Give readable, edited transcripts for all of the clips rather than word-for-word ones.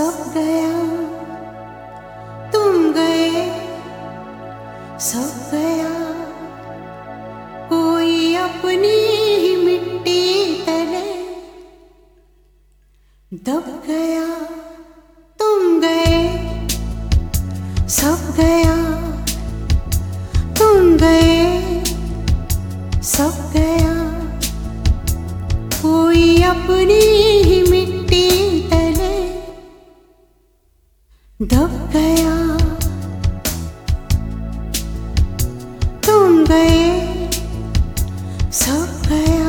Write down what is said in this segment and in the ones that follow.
सब गया, तुम गए, सब गया। कोई अपनी ही मिट्टी तले दब गया, तुम गए, सब गया, तुम गए, सब गया। कोई अपनी ही मिट्टी तले दब गया, तुम गए, सब गया।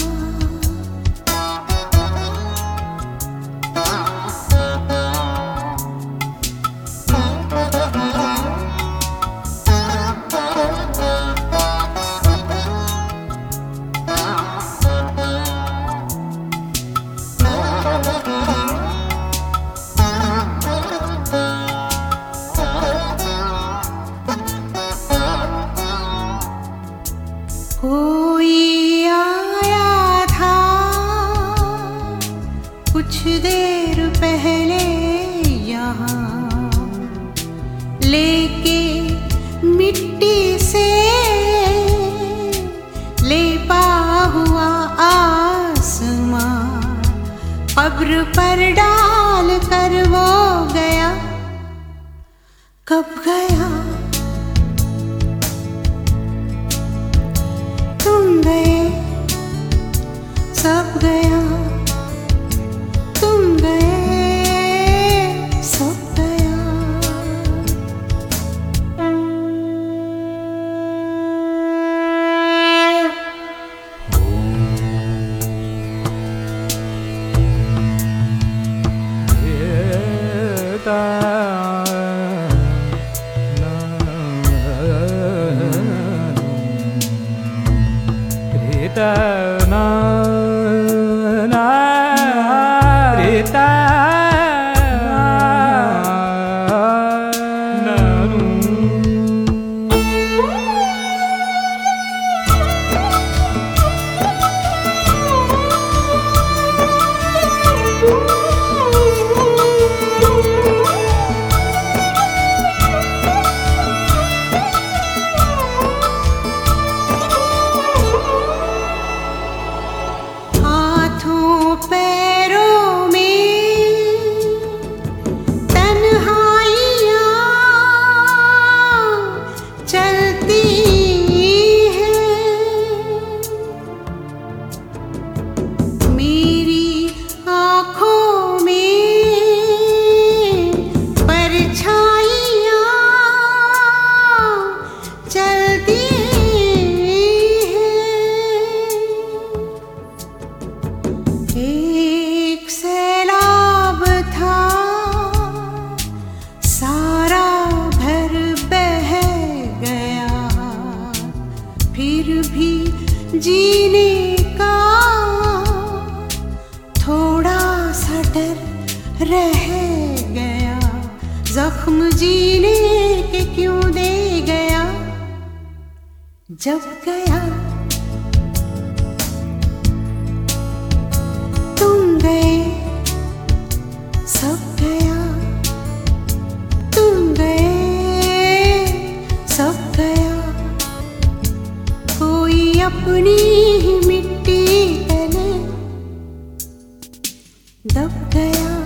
कोई आया था कुछ देर पहले यहाँ, लेके मिट्टी से लेपा हुआ आसमां, कब्र पर डाल कर वो गया। कब गया? तुम गए, सब गया, तुम गए, सब गया। पैरों में तन्हाइयाँ चलती हैं, मेरी आँखों में परछाइयाँ चलती हैं। एक सैलाब था, सारा घर बह गया, फिर भी जीने का थोड़ा सा डर रह गया। जख्म जीने के क्यों दे गया? जब गया, तुम गए, सब गया, तुम गए, सब गया। कोई अपनी ही मिट्टी तले दब गया।